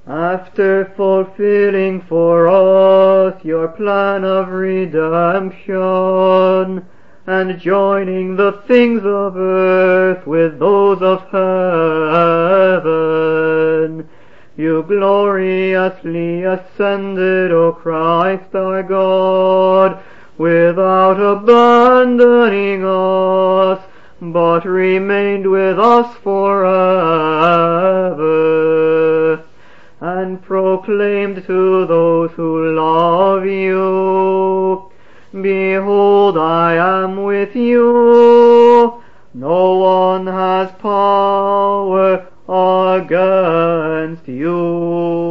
After fulfilling for us your plan of redemption, and joining the things of earth with those of heaven, you gloriously ascended, O Christ our God, without abandoning us, but remained with us forever, and proclaimed to those who love you, Behold, I am with you. No one has power against you.